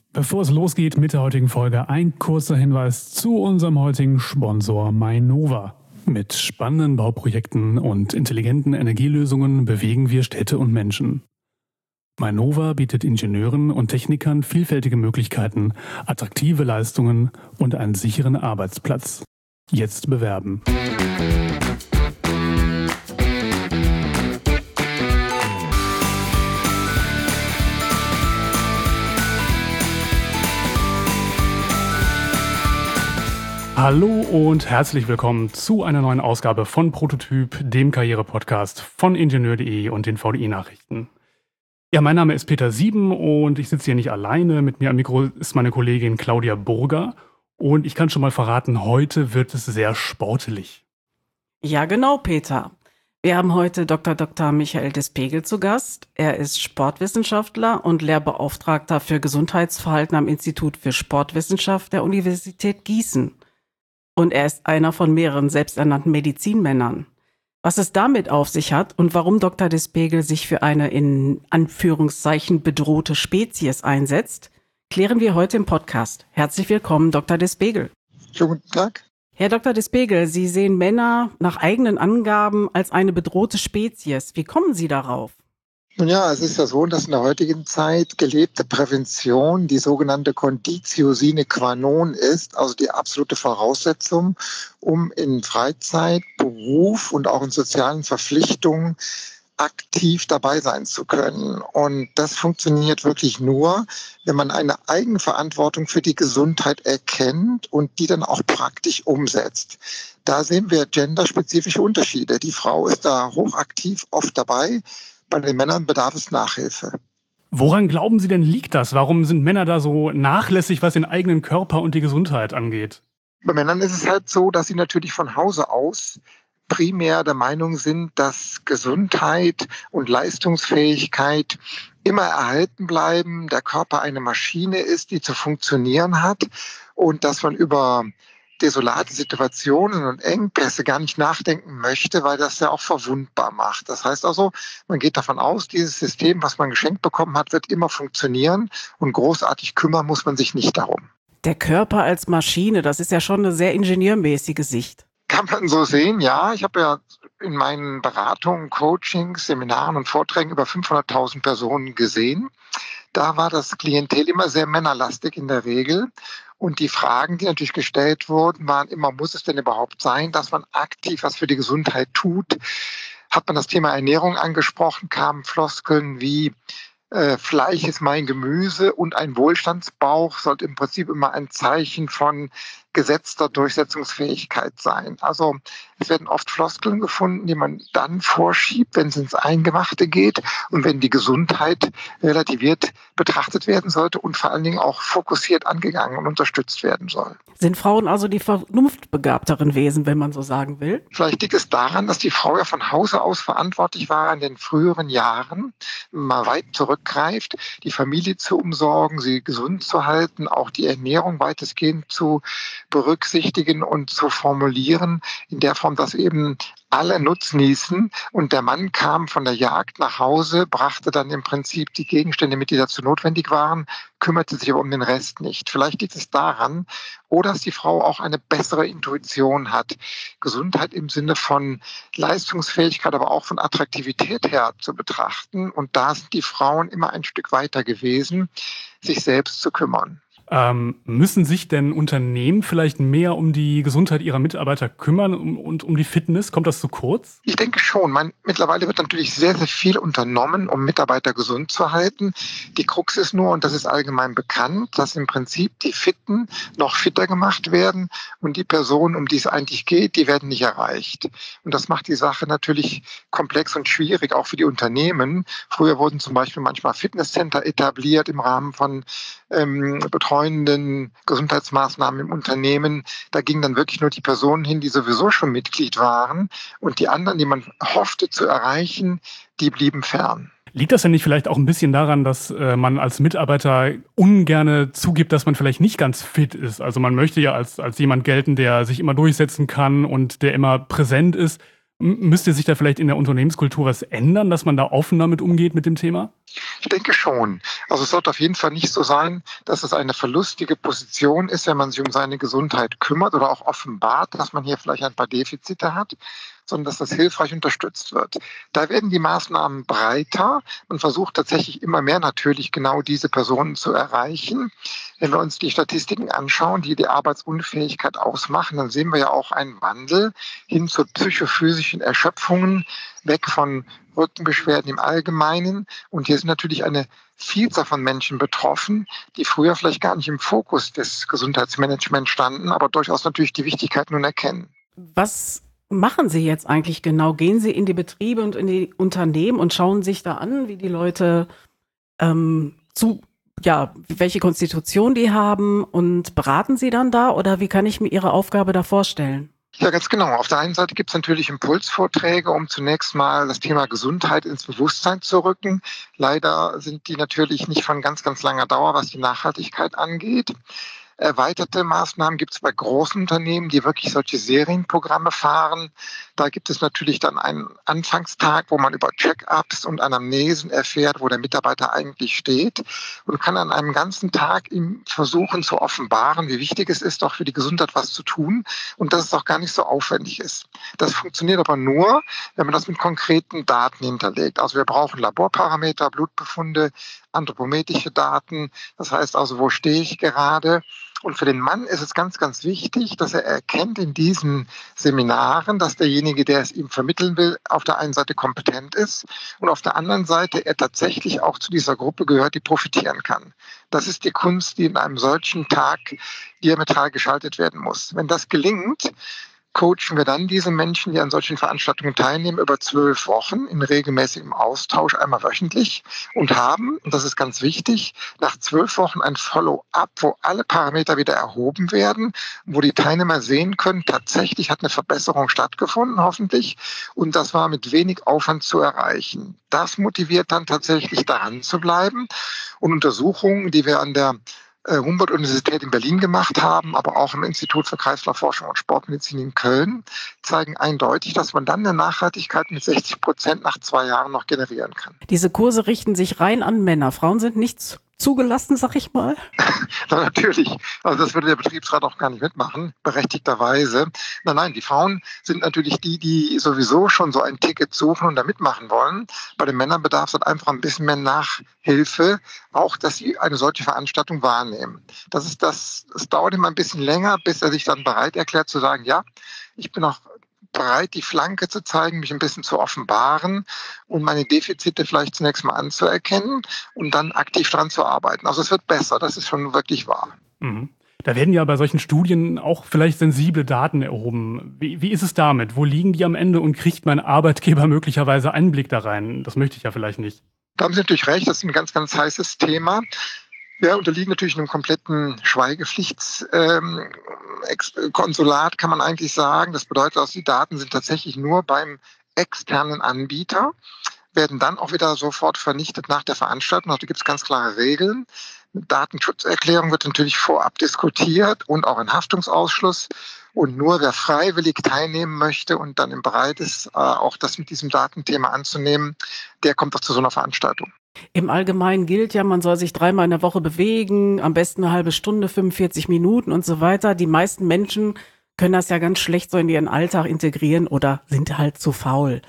Bevor es losgeht mit der heutigen Folge, ein kurzer Hinweis zu unserem heutigen Sponsor Mainova. Mit spannenden Bauprojekten und intelligenten Energielösungen bewegen wir Städte und Menschen. Mainova bietet Ingenieuren und Technikern vielfältige Möglichkeiten, attraktive Leistungen und einen sicheren Arbeitsplatz. Jetzt bewerben. Hallo und herzlich willkommen zu einer neuen Ausgabe von Prototyp, dem Karriere-Podcast von Ingenieur.de und den VDI-Nachrichten. Ja, mein Name ist Peter Sieben und ich sitze hier nicht alleine. Mit mir am Mikro ist meine Kollegin Claudia Burger. Und ich kann schon mal verraten, heute wird es sehr sportlich. Ja, genau, Peter. Wir haben heute Dr. Michael Despegel zu Gast. Er ist Sportwissenschaftler und Lehrbeauftragter für Gesundheitsverhalten am Institut für Sportwissenschaft der Universität Gießen. Und er ist einer von mehreren selbsternannten Medizinmännern. Was es damit auf sich hat und warum Dr. Despegel sich für eine in Anführungszeichen bedrohte Spezies einsetzt, klären wir heute im Podcast. Herzlich willkommen, Dr. Despegel. Schönen guten Tag. Herr Dr. Despegel, Sie sehen Männer nach eigenen Angaben als eine bedrohte Spezies. Wie kommen Sie darauf? Nun ja, es ist ja so, dass in der heutigen Zeit gelebte Prävention die sogenannte Conditio sine qua non ist, also die absolute Voraussetzung, um in Freizeit, Beruf und auch in sozialen Verpflichtungen aktiv dabei sein zu können. Und das funktioniert wirklich nur, wenn man eine Eigenverantwortung für die Gesundheit erkennt und die dann auch praktisch umsetzt. Da sehen wir genderspezifische Unterschiede. Die Frau ist da hochaktiv oft dabei. Bei den Männern bedarf es Nachhilfe. Woran glauben Sie denn liegt das? Warum sind Männer da so nachlässig, was den eigenen Körper und die Gesundheit angeht? Bei Männern ist es halt so, dass sie natürlich von Hause aus primär der Meinung sind, dass Gesundheit und Leistungsfähigkeit immer erhalten bleiben, der Körper eine Maschine ist, die zu funktionieren hat und dass man über desolate Situationen und Engpässe gar nicht nachdenken möchte, weil das ja auch verwundbar macht. Das heißt also, man geht davon aus, dieses System, was man geschenkt bekommen hat, wird immer funktionieren und großartig kümmern muss man sich nicht darum. Der Körper als Maschine, das ist ja schon eine sehr ingenieurmäßige Sicht. Kann man so sehen, ja. Ich habe ja in meinen Beratungen, Coachings, Seminaren und Vorträgen über 500.000 Personen gesehen. Da war das Klientel immer sehr männerlastig in der Regel. Und die Fragen, die natürlich gestellt wurden, waren immer, muss es denn überhaupt sein, dass man aktiv was für die Gesundheit tut? Hat man das Thema Ernährung angesprochen, kamen Floskeln wie Fleisch ist mein Gemüse und ein Wohlstandsbauch sollte im Prinzip immer ein Zeichen von gesetzter Durchsetzungsfähigkeit sein. Also es werden oft Floskeln gefunden, die man dann vorschiebt, wenn es ins Eingemachte geht und wenn die Gesundheit relativiert betrachtet werden sollte und vor allen Dingen auch fokussiert angegangen und unterstützt werden soll. Sind Frauen also die vernunftbegabteren Wesen, wenn man so sagen will? Vielleicht liegt es daran, dass die Frau ja von Hause aus verantwortlich war in den früheren Jahren, mal weit zurückgreift, die Familie zu umsorgen, sie gesund zu halten, auch die Ernährung weitestgehend zu berücksichtigen und zu formulieren, in der Form, dass eben alle nutznießen und der Mann kam von der Jagd nach Hause, brachte dann im Prinzip die Gegenstände mit, die dazu notwendig waren, kümmerte sich aber um den Rest nicht. Vielleicht liegt es daran, oder dass die Frau auch eine bessere Intuition hat, Gesundheit im Sinne von Leistungsfähigkeit, aber auch von Attraktivität her zu betrachten. Und da sind die Frauen immer ein Stück weiter gewesen, sich selbst zu kümmern. Müssen sich denn Unternehmen vielleicht mehr um die Gesundheit ihrer Mitarbeiter kümmern und um die Fitness? Kommt das zu kurz? Ich denke schon. Mittlerweile wird natürlich sehr, sehr viel unternommen, um Mitarbeiter gesund zu halten. Die Krux ist nur, und das ist allgemein bekannt, dass im Prinzip die Fitten noch fitter gemacht werden und die Personen, um die es eigentlich geht, die werden nicht erreicht. Und das macht die Sache natürlich komplex und schwierig, auch für die Unternehmen. Früher wurden zum Beispiel manchmal Fitnesscenter etabliert im Rahmen von betreuenden Gesundheitsmaßnahmen im Unternehmen. Da gingen dann wirklich nur die Personen hin, die sowieso schon Mitglied waren. Und die anderen, die man hoffte zu erreichen, die blieben fern. Liegt das denn nicht vielleicht auch ein bisschen daran, dass man als Mitarbeiter ungerne zugibt, dass man vielleicht nicht ganz fit ist? Also man möchte ja als jemand gelten, der sich immer durchsetzen kann und der immer präsent ist. Müsste sich da vielleicht in der Unternehmenskultur was ändern, dass man da offener mit umgeht mit dem Thema? Ich denke schon. Also es sollte auf jeden Fall nicht so sein, dass es eine verlustige Position ist, wenn man sich um seine Gesundheit kümmert oder auch offenbart, dass man hier vielleicht ein paar Defizite hat, sondern dass das hilfreich unterstützt wird. Da werden die Maßnahmen breiter. Man versucht tatsächlich immer mehr natürlich genau diese Personen zu erreichen. Wenn wir uns die Statistiken anschauen, die die Arbeitsunfähigkeit ausmachen, dann sehen wir ja auch einen Wandel hin zu psychophysischen Erschöpfungen, weg von Rückenbeschwerden im Allgemeinen. Und hier sind natürlich eine Vielzahl von Menschen betroffen, die früher vielleicht gar nicht im Fokus des Gesundheitsmanagements standen, aber durchaus natürlich die Wichtigkeit nun erkennen. Was machen Sie jetzt eigentlich genau? Gehen Sie in die Betriebe und in die Unternehmen und schauen sich da an, wie die Leute welche Konstitution die haben und beraten Sie dann da oder wie kann ich mir Ihre Aufgabe da vorstellen? Ja, ganz genau. Auf der einen Seite gibt es natürlich Impulsvorträge, um zunächst mal das Thema Gesundheit ins Bewusstsein zu rücken. Leider sind die natürlich nicht von ganz, ganz langer Dauer, was die Nachhaltigkeit angeht. Erweiterte Maßnahmen gibt es bei großen Unternehmen, die wirklich solche Serienprogramme fahren. Da gibt es natürlich dann einen Anfangstag, wo man über Check-ups und Anamnesen erfährt, wo der Mitarbeiter eigentlich steht und kann an einem ganzen Tag ihm versuchen zu offenbaren, wie wichtig es ist, auch für die Gesundheit was zu tun und dass es auch gar nicht so aufwendig ist. Das funktioniert aber nur, wenn man das mit konkreten Daten hinterlegt. Also wir brauchen Laborparameter, Blutbefunde, anthropometrische Daten. Das heißt also, wo stehe ich gerade? Und für den Mann ist es ganz, ganz wichtig, dass er erkennt in diesen Seminaren, dass derjenige, der es ihm vermitteln will, auf der einen Seite kompetent ist und auf der anderen Seite er tatsächlich auch zu dieser Gruppe gehört, die profitieren kann. Das ist die Kunst, die in einem solchen Tag diametral geschaltet werden muss. Wenn das gelingt, coachen wir dann diese Menschen, die an solchen Veranstaltungen teilnehmen, über 12 Wochen in regelmäßigem Austausch, einmal wöchentlich und haben, und das ist ganz wichtig, nach 12 Wochen ein Follow-up, wo alle Parameter wieder erhoben werden, wo die Teilnehmer sehen können, tatsächlich hat eine Verbesserung stattgefunden, hoffentlich, und das war mit wenig Aufwand zu erreichen. Das motiviert dann tatsächlich daran zu bleiben und Untersuchungen, die wir an der Humboldt-Universität in Berlin gemacht haben, aber auch im Institut für Kreislaufforschung und Sportmedizin in Köln, zeigen eindeutig, dass man dann eine Nachhaltigkeit mit 60% nach 2 Jahren noch generieren kann. Diese Kurse richten sich rein an Männer. Frauen sind nicht zugelassen, sag ich mal. Na, natürlich. Also das würde der Betriebsrat auch gar nicht mitmachen, berechtigterweise. Nein, die Frauen sind natürlich die sowieso schon so ein Ticket suchen und da mitmachen wollen. Bei den Männern bedarf es halt einfach ein bisschen mehr Nachhilfe, auch dass sie eine solche Veranstaltung wahrnehmen. Es dauert immer ein bisschen länger, bis er sich dann bereit erklärt zu sagen, ja, ich bin auch bereit, die Flanke zu zeigen, mich ein bisschen zu offenbaren und meine Defizite vielleicht zunächst mal anzuerkennen und dann aktiv dran zu arbeiten. Also es wird besser, das ist schon wirklich wahr. Mhm. Da werden ja bei solchen Studien auch vielleicht sensible Daten erhoben. Wie ist es damit? Wo liegen die am Ende und kriegt mein Arbeitgeber möglicherweise Einblick da rein? Das möchte ich ja vielleicht nicht. Da haben Sie natürlich recht, das ist ein ganz, ganz heißes Thema. Wir unterliegen natürlich einem kompletten Schweigepflichtskonsulat, kann man eigentlich sagen. Das bedeutet, dass die Daten sind tatsächlich nur beim externen Anbieter, werden dann auch wieder sofort vernichtet nach der Veranstaltung. Also da gibt es ganz klare Regeln. Eine Datenschutzerklärung wird natürlich vorab diskutiert und auch ein Haftungsausschluss. Und nur wer freiwillig teilnehmen möchte und dann bereit ist, auch das mit diesem Datenthema anzunehmen, der kommt auch zu so einer Veranstaltung. Im Allgemeinen gilt ja, man soll sich 3-mal in der Woche bewegen, am besten eine halbe Stunde, 45 Minuten und so weiter. Die meisten Menschen können das ja ganz schlecht so in ihren Alltag integrieren oder sind halt zu faul.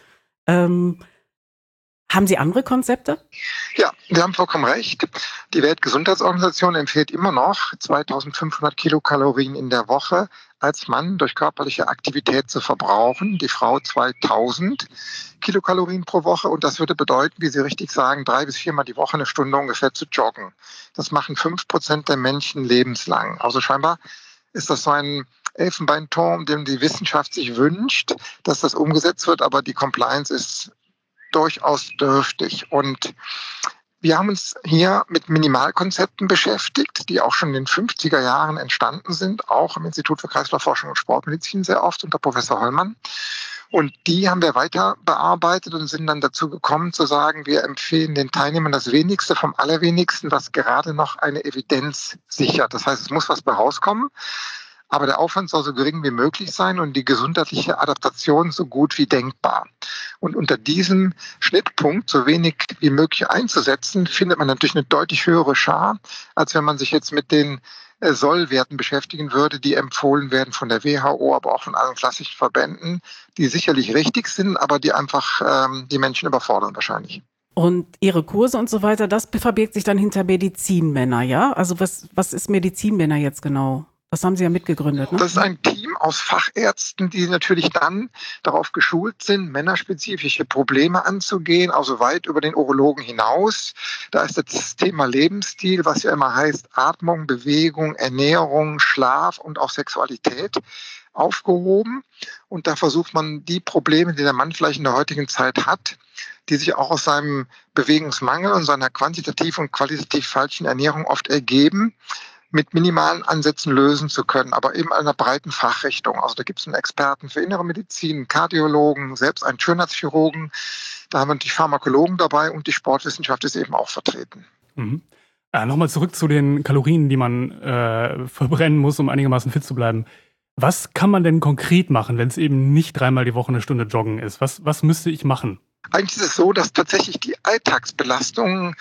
Haben Sie andere Konzepte? Ja, Sie haben vollkommen recht. Die Weltgesundheitsorganisation empfiehlt immer noch 2500 Kilokalorien in der Woche als Mann durch körperliche Aktivität zu verbrauchen. Die Frau 2000 Kilokalorien pro Woche. Und das würde bedeuten, wie Sie richtig sagen, 3 bis 4 Mal die Woche eine Stunde ungefähr zu joggen. Das machen 5% der Menschen lebenslang. Also scheinbar ist das so ein Elfenbeinturm, den die Wissenschaft sich wünscht, dass das umgesetzt wird. Aber die Compliance ist durchaus dürftig. Und wir haben uns hier mit Minimalkonzepten beschäftigt, die auch schon in den 50er Jahren entstanden sind, auch im Institut für Kreislaufforschung und Sportmedizin sehr oft unter Professor Hollmann. Und die haben wir weiter bearbeitet und sind dann dazu gekommen zu sagen, wir empfehlen den Teilnehmern das Wenigste vom Allerwenigsten, was gerade noch eine Evidenz sichert. Das heißt, es muss was bei rauskommen. Aber der Aufwand soll so gering wie möglich sein und die gesundheitliche Adaptation so gut wie denkbar. Und unter diesem Schnittpunkt so wenig wie möglich einzusetzen, findet man natürlich eine deutlich höhere Schar, als wenn man sich jetzt mit den Sollwerten beschäftigen würde, die empfohlen werden von der WHO, aber auch von allen klassischen Verbänden, die sicherlich richtig sind, aber die einfach die Menschen überfordern wahrscheinlich. Und Ihre Kurse und so weiter, das verbirgt sich dann hinter Medizinmänner, ja? Also was ist Medizinmänner jetzt genau? Das haben Sie ja mitgegründet, ne? Das ist ein Team aus Fachärzten, die natürlich dann darauf geschult sind, männerspezifische Probleme anzugehen, also weit über den Urologen hinaus. Da ist das Thema Lebensstil, was ja immer heißt Atmung, Bewegung, Ernährung, Schlaf und auch Sexualität aufgehoben. Und da versucht man die Probleme, die der Mann vielleicht in der heutigen Zeit hat, die sich auch aus seinem Bewegungsmangel und seiner quantitativ und qualitativ falschen Ernährung oft ergeben, mit minimalen Ansätzen lösen zu können, aber eben einer breiten Fachrichtung. Also da gibt es einen Experten für innere Medizin, einen Kardiologen, selbst einen Schönheitschirurgen. Da haben wir natürlich Pharmakologen dabei und die Sportwissenschaft ist eben auch vertreten. Mhm. Nochmal zurück zu den Kalorien, die man verbrennen muss, um einigermaßen fit zu bleiben. Was kann man denn konkret machen, wenn es eben nicht 3-mal die Woche eine Stunde Joggen ist? Was müsste ich machen? Eigentlich ist es so, dass tatsächlich die Alltagsbelastungen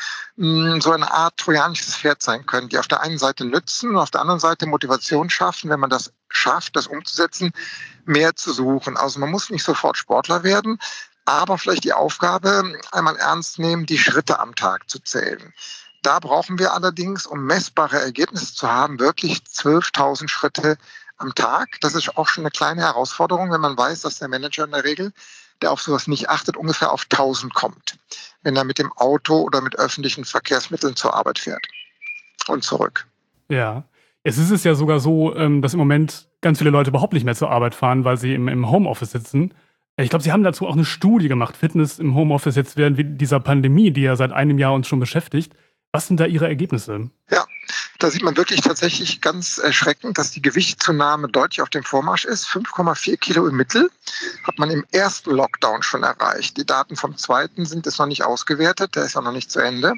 so eine Art trojanisches Pferd sein können, die auf der einen Seite nützen und auf der anderen Seite Motivation schaffen, wenn man das schafft, das umzusetzen, mehr zu suchen. Also man muss nicht sofort Sportler werden, aber vielleicht die Aufgabe einmal ernst nehmen, die Schritte am Tag zu zählen. Da brauchen wir allerdings, um messbare Ergebnisse zu haben, wirklich 12.000 Schritte am Tag. Das ist auch schon eine kleine Herausforderung, wenn man weiß, dass der Manager in der Regel, der auf sowas nicht achtet, ungefähr auf 1.000 kommt, wenn er mit dem Auto oder mit öffentlichen Verkehrsmitteln zur Arbeit fährt und zurück. Ja, es ist es ja sogar so, dass im Moment ganz viele Leute überhaupt nicht mehr zur Arbeit fahren, weil sie im Homeoffice sitzen. Ich glaube, Sie haben dazu auch eine Studie gemacht, Fitness im Homeoffice jetzt während dieser Pandemie, die ja seit einem Jahr uns schon beschäftigt. Was sind da Ihre Ergebnisse? Ja, da sieht man wirklich tatsächlich ganz erschreckend, dass die Gewichtszunahme deutlich auf dem Vormarsch ist. 5,4 Kilo im Mittel hat man im ersten Lockdown schon erreicht. Die Daten vom zweiten sind jetzt noch nicht ausgewertet, der ist auch noch nicht zu Ende.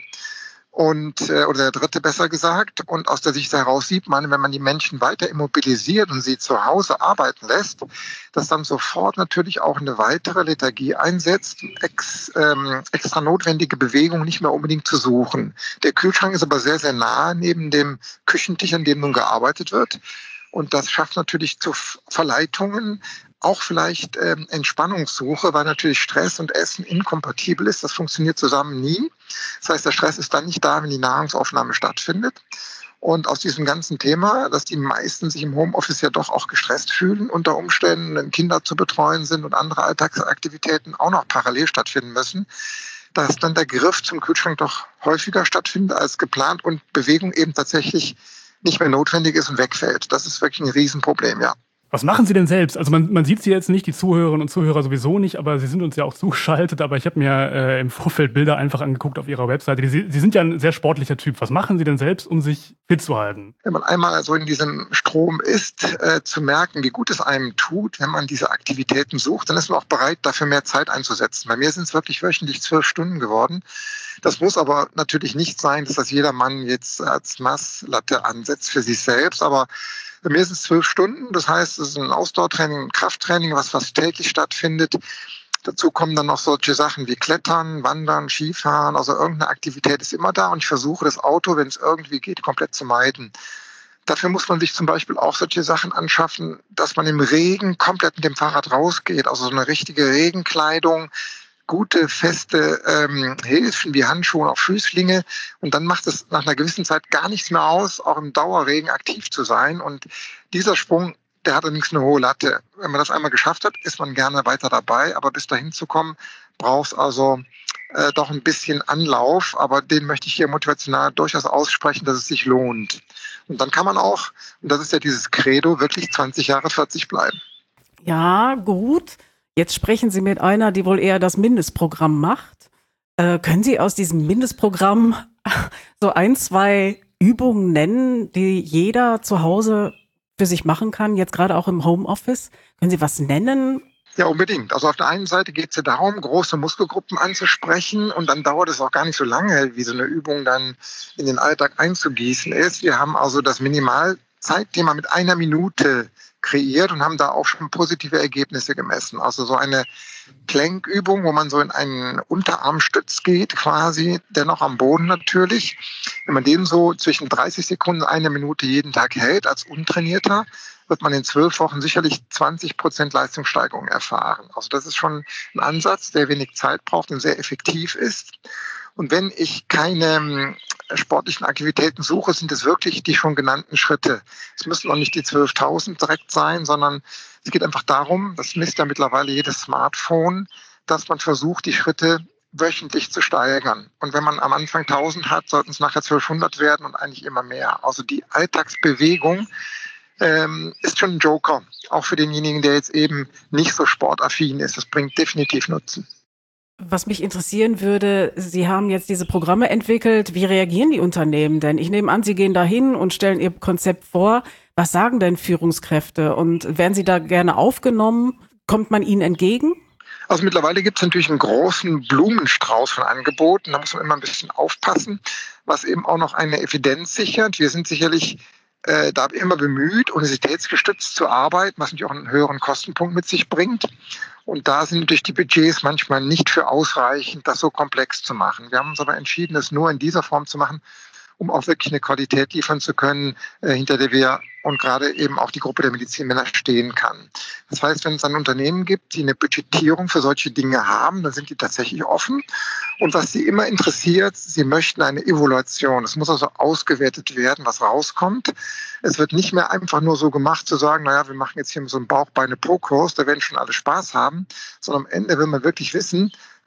Oder der dritte besser gesagt. Und aus der Sicht heraus sieht man, wenn man die Menschen weiter immobilisiert und sie zu Hause arbeiten lässt, dass dann sofort natürlich auch eine weitere Lethargie einsetzt, extra notwendige Bewegung nicht mehr unbedingt zu suchen. Der Kühlschrank ist aber sehr, sehr nah neben dem Küchentisch, an dem nun gearbeitet wird. Und das schafft natürlich zu Verleitungen, auch vielleicht Entspannungssuche, weil natürlich Stress und Essen inkompatibel ist. Das funktioniert zusammen nie. Das heißt, der Stress ist dann nicht da, wenn die Nahrungsaufnahme stattfindet. Und aus diesem ganzen Thema, dass die meisten sich im Homeoffice ja doch auch gestresst fühlen, unter Umständen, wenn Kinder zu betreuen sind und andere Alltagsaktivitäten auch noch parallel stattfinden müssen, dass dann der Griff zum Kühlschrank doch häufiger stattfindet als geplant und Bewegung eben tatsächlich nicht mehr notwendig ist und wegfällt. Das ist wirklich ein Riesenproblem, ja. Was machen Sie denn selbst? Also man sieht Sie jetzt nicht, die Zuhörerinnen und Zuhörer sowieso nicht, aber Sie sind uns ja auch zugeschaltet. Aber ich habe mir im Vorfeld Bilder einfach angeguckt auf Ihrer Webseite. Sie sind ja ein sehr sportlicher Typ. Was machen Sie denn selbst, um sich fit zu halten? Wenn man einmal so in diesem Strom ist, zu merken, wie gut es einem tut, wenn man diese Aktivitäten sucht, dann ist man auch bereit, dafür mehr Zeit einzusetzen. Bei mir sind es wirklich wöchentlich 12 Stunden geworden. Das muss aber natürlich nicht sein, dass das jedermann jetzt als Messlatte ansetzt für sich selbst, aber bei mir sind es 12 Stunden, das heißt, es ist ein Ausdauertraining, ein Krafttraining, was fast täglich stattfindet. Dazu kommen dann noch solche Sachen wie Klettern, Wandern, Skifahren, also irgendeine Aktivität ist immer da und ich versuche das Auto, wenn es irgendwie geht, komplett zu meiden. Dafür muss man sich zum Beispiel auch solche Sachen anschaffen, dass man im Regen komplett mit dem Fahrrad rausgeht, also so eine richtige Regenkleidung, gute, feste Hilfen wie Handschuhe und auch Füßlinge. Und dann macht es nach einer gewissen Zeit gar nichts mehr aus, auch im Dauerregen aktiv zu sein. Und dieser Sprung, der hat allerdings eine hohe Latte. Wenn man das einmal geschafft hat, ist man gerne weiter dabei. Aber bis dahin zu kommen, braucht es also doch ein bisschen Anlauf. Aber den möchte ich hier motivational durchaus aussprechen, dass es sich lohnt. Und dann kann man auch, und das ist ja dieses Credo, wirklich 20 Jahre 40 bleiben. Ja, gut. Jetzt sprechen Sie mit einer, die wohl eher das Mindestprogramm macht. Können Sie aus diesem Mindestprogramm so 1, 2 Übungen nennen, die jeder zu Hause für sich machen kann, jetzt gerade auch im Homeoffice? Können Sie was nennen? Ja, unbedingt. Also auf der einen Seite geht es ja darum, große Muskelgruppen anzusprechen und dann dauert es auch gar nicht so lange, wie so eine Übung dann in den Alltag einzugießen ist. Wir haben also das Zeitthema mit 1 Minute kreiert und haben da auch schon positive Ergebnisse gemessen. Also so eine Plankübung, wo man so in einen Unterarmstütz geht quasi, dennoch am Boden natürlich. Wenn man den so zwischen 30 Sekunden und 1 Minute jeden Tag hält als Untrainierter, wird man in 12 Wochen sicherlich 20% Leistungssteigerung erfahren. Also das ist schon ein Ansatz, der wenig Zeit braucht und sehr effektiv ist. Und wenn ich keine sportlichen Aktivitäten suche, sind es wirklich die schon genannten Schritte. Es müssen auch nicht die 12.000 direkt sein, sondern es geht einfach darum, das misst ja mittlerweile jedes Smartphone, dass man versucht, die Schritte wöchentlich zu steigern. Und wenn man am Anfang 1.000 hat, sollten es nachher 1.200 werden und eigentlich immer mehr. Also die Alltagsbewegung ist schon ein Joker, auch für denjenigen, der jetzt eben nicht so sportaffin ist. Das bringt definitiv Nutzen. Was mich interessieren würde, Sie haben jetzt diese Programme entwickelt. Wie reagieren die Unternehmen denn? Ich nehme an, Sie gehen da hin und stellen Ihr Konzept vor. Was sagen denn Führungskräfte? Und werden Sie da gerne aufgenommen? Kommt man Ihnen entgegen? Also mittlerweile gibt es natürlich einen großen Blumenstrauß von Angeboten. Da muss man immer ein bisschen aufpassen, was eben auch noch eine Evidenz sichert. Wir sind sicherlich da immer bemüht, universitätsgestützt zu arbeiten, was natürlich auch einen höheren Kostenpunkt mit sich bringt. Und da sind natürlich die Budgets manchmal nicht für ausreichend, das so komplex zu machen. Wir haben uns aber entschieden, das nur in dieser Form zu machen, um auch wirklich eine Qualität liefern zu können, hinter der wir und gerade eben auch die Gruppe der Medizinmänner stehen kann. Das heißt, wenn es ein Unternehmen gibt, die eine Budgetierung für solche Dinge haben, dann sind die tatsächlich offen. Und was sie immer interessiert, sie möchten eine Evaluation. Es muss also ausgewertet werden, was rauskommt. Es wird nicht mehr einfach nur so gemacht, zu sagen, naja, wir machen jetzt hier so einen Bauch-Beine-Po-Kurs, da werden schon alle Spaß haben, sondern am Ende will man wirklich wissen,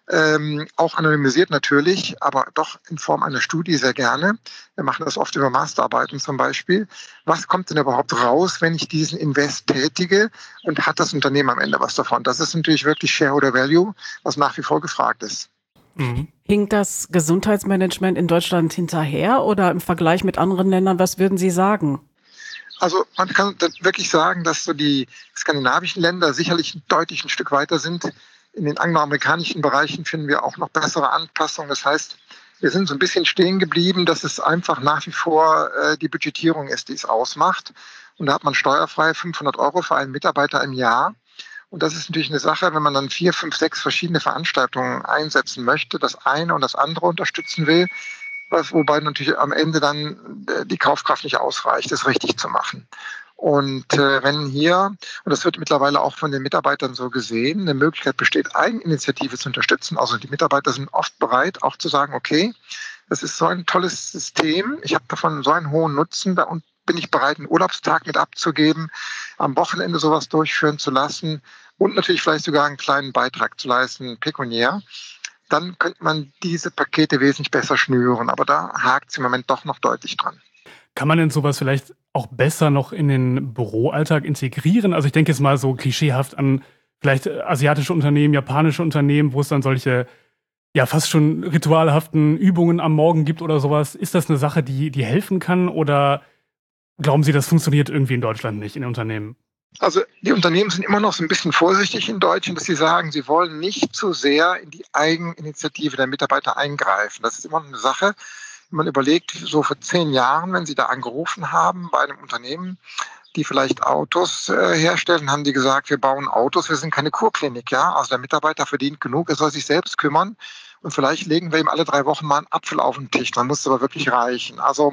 auch anonymisiert natürlich, aber doch in Form einer Studie sehr gerne. Wir machen das oft über Masterarbeiten zum Beispiel. Was kommt denn überhaupt raus, wenn ich diesen Invest tätige und hat das Unternehmen am Ende was davon? Das ist natürlich wirklich Shareholder Value, was nach wie vor gefragt ist. Mhm. Hinkt das Gesundheitsmanagement in Deutschland hinterher oder im Vergleich mit anderen Ländern, was würden Sie sagen? Also man kann wirklich sagen, dass so die skandinavischen Länder sicherlich deutlich ein Stück weiter sind. In den angloamerikanischen Bereichen finden wir auch noch bessere Anpassungen. Das heißt, wir sind so ein bisschen stehen geblieben, dass es einfach nach wie vor die Budgetierung ist, die es ausmacht. Und da hat man steuerfrei 500 € für einen Mitarbeiter im Jahr. Und das ist natürlich eine Sache, wenn man dann 4, 5, 6 verschiedene Veranstaltungen einsetzen möchte, das eine und das andere unterstützen will, wobei natürlich am Ende dann die Kaufkraft nicht ausreicht, das richtig zu machen. Und wenn hier, und das wird mittlerweile auch von den Mitarbeitern so gesehen, eine Möglichkeit besteht, Eigeninitiative zu unterstützen. Also die Mitarbeiter sind oft bereit, auch zu sagen, okay, das ist so ein tolles System, ich habe davon so einen hohen Nutzen, da bin ich bereit, einen Urlaubstag mit abzugeben, am Wochenende sowas durchführen zu lassen und natürlich vielleicht sogar einen kleinen Beitrag zu leisten, pekuniär. Dann könnte man diese Pakete wesentlich besser schnüren. Aber da hakt es im Moment doch noch deutlich dran. Kann man denn sowas vielleicht auch besser noch in den Büroalltag integrieren? Also ich denke jetzt mal so klischeehaft an vielleicht asiatische Unternehmen, japanische Unternehmen, wo es dann solche ja fast schon ritualhaften Übungen am Morgen gibt oder sowas. Ist das eine Sache, die helfen kann? Oder glauben Sie, das funktioniert irgendwie in Deutschland nicht, in den Unternehmen? Also die Unternehmen sind immer noch so ein bisschen vorsichtig in Deutschland, dass sie sagen, sie wollen nicht zu sehr in die Eigeninitiative der Mitarbeiter eingreifen. Das ist immer noch eine Sache. Wenn man überlegt, so vor 10 Jahren, wenn Sie da angerufen haben bei einem Unternehmen, die vielleicht Autos herstellen, haben die gesagt, wir bauen Autos, wir sind keine Kurklinik. Ja? Also der Mitarbeiter verdient genug, er soll sich selbst kümmern und vielleicht legen wir ihm alle 3 Wochen mal einen Apfel auf den Tisch. Dann muss es aber wirklich reichen. Also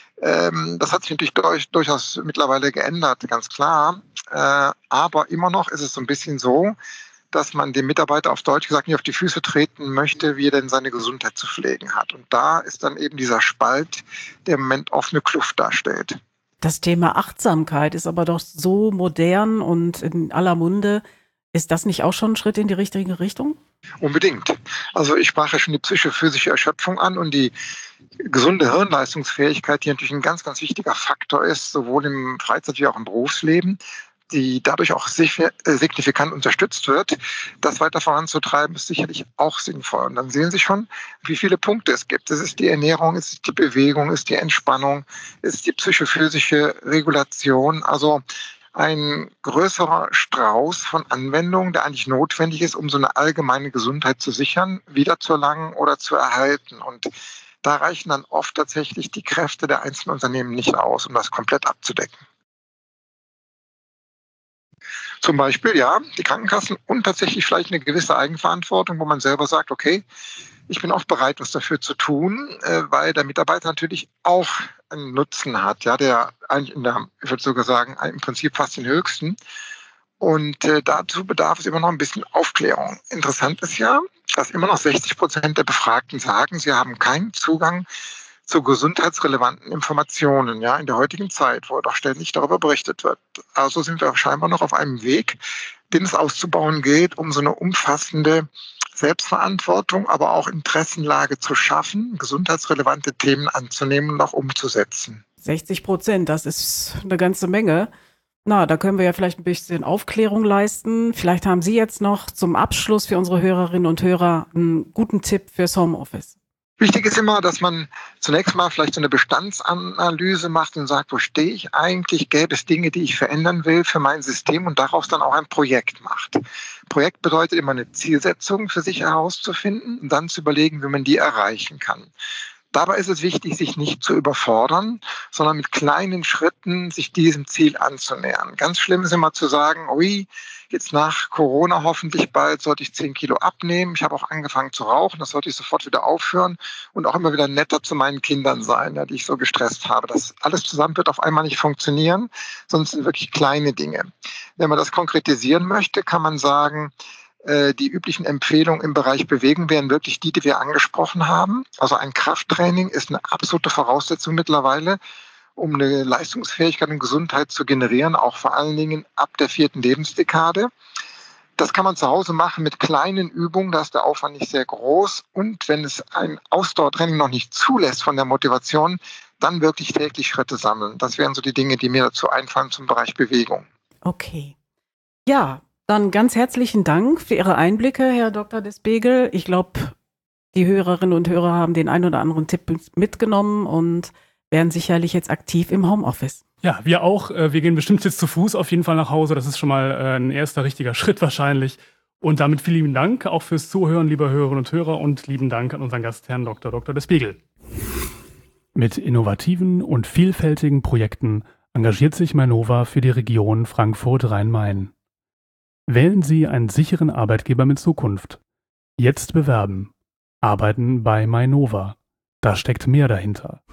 das hat sich natürlich durchaus mittlerweile geändert, ganz klar. Aber immer noch ist es so ein bisschen so, dass man dem Mitarbeiter auf Deutsch gesagt nicht auf die Füße treten möchte, wie er denn seine Gesundheit zu pflegen hat. Und da ist dann eben dieser Spalt, der im Moment offene Kluft darstellt. Das Thema Achtsamkeit ist aber doch so modern und in aller Munde. Ist das nicht auch schon ein Schritt in die richtige Richtung? Unbedingt. Also ich sprach ja schon die psychophysische Erschöpfung an und die gesunde Hirnleistungsfähigkeit, die natürlich ein ganz, ganz wichtiger Faktor ist, sowohl im Freizeit- wie auch im Berufsleben, die dadurch auch signifikant unterstützt wird. Das weiter voranzutreiben, ist sicherlich auch sinnvoll. Und dann sehen Sie schon, wie viele Punkte es gibt. Es ist die Ernährung, es ist die Bewegung, es ist die Entspannung, es ist die psychophysische Regulation. Also ein größerer Strauß von Anwendungen, der eigentlich notwendig ist, um so eine allgemeine Gesundheit zu sichern, wiederzuerlangen oder zu erhalten. Und Da reichen dann oft tatsächlich die Kräfte der einzelnen Unternehmen nicht aus, um das komplett abzudecken. Zum Beispiel, ja, die Krankenkassen und tatsächlich vielleicht eine gewisse Eigenverantwortung, wo man selber sagt, okay, ich bin auch bereit, was dafür zu tun, weil der Mitarbeiter natürlich auch einen Nutzen hat, ja, der eigentlich ich würde sogar sagen, im Prinzip fast den höchsten. Und dazu bedarf es immer noch ein bisschen Aufklärung. Interessant ist ja, dass immer noch 60% der Befragten sagen, sie haben keinen Zugang zu gesundheitsrelevanten Informationen, ja, in der heutigen Zeit, wo doch ständig darüber berichtet wird. Also sind wir scheinbar noch auf einem Weg, den es auszubauen gilt, um so eine umfassende Selbstverantwortung, aber auch Interessenlage zu schaffen, gesundheitsrelevante Themen anzunehmen und auch umzusetzen. 60%, das ist eine ganze Menge. Na, da können wir ja vielleicht ein bisschen Aufklärung leisten. Vielleicht haben Sie jetzt noch zum Abschluss für unsere Hörerinnen und Hörer einen guten Tipp fürs Homeoffice. Wichtig ist immer, dass man zunächst mal vielleicht so eine Bestandsanalyse macht und sagt, wo stehe ich eigentlich? Gäbe es Dinge, die ich verändern will für mein System und daraus dann auch ein Projekt macht. Projekt bedeutet immer eine Zielsetzung für sich herauszufinden und dann zu überlegen, wie man die erreichen kann. Dabei ist es wichtig, sich nicht zu überfordern, sondern mit kleinen Schritten sich diesem Ziel anzunähern. Ganz schlimm ist immer zu sagen, ui, jetzt nach Corona hoffentlich bald sollte ich 10 Kilo abnehmen. Ich habe auch angefangen zu rauchen, das sollte ich sofort wieder aufhören und auch immer wieder netter zu meinen Kindern sein, ja, die ich so gestresst habe. Das alles zusammen wird auf einmal nicht funktionieren, sondern es sind wirklich kleine Dinge. Wenn man das konkretisieren möchte, kann man sagen, die üblichen Empfehlungen im Bereich Bewegung wären wirklich die wir angesprochen haben. Also ein Krafttraining ist eine absolute Voraussetzung mittlerweile, um eine Leistungsfähigkeit und Gesundheit zu generieren, auch vor allen Dingen ab der 4. Lebensdekade. Das kann man zu Hause machen mit kleinen Übungen, da ist der Aufwand nicht sehr groß. Und wenn es ein Ausdauertraining noch nicht zulässt von der Motivation, dann wirklich täglich Schritte sammeln. Das wären so die Dinge, die mir dazu einfallen zum Bereich Bewegung. Okay. Ja, dann ganz herzlichen Dank für Ihre Einblicke, Herr Dr. Despegel. Ich glaube, die Hörerinnen und Hörer haben den ein oder anderen Tipp mitgenommen und werden sicherlich jetzt aktiv im Homeoffice. Ja, wir auch. Wir gehen bestimmt jetzt zu Fuß auf jeden Fall nach Hause. Das ist schon mal ein erster richtiger Schritt wahrscheinlich. Und damit vielen lieben Dank auch fürs Zuhören, liebe Hörerinnen und Hörer. Und lieben Dank an unseren Gast, Herrn Dr. Despegel. Mit innovativen und vielfältigen Projekten engagiert sich Mainova für die Region Frankfurt-Rhein-Main. Wählen Sie einen sicheren Arbeitgeber mit Zukunft. Jetzt bewerben. Arbeiten bei Mainova. Da steckt mehr dahinter.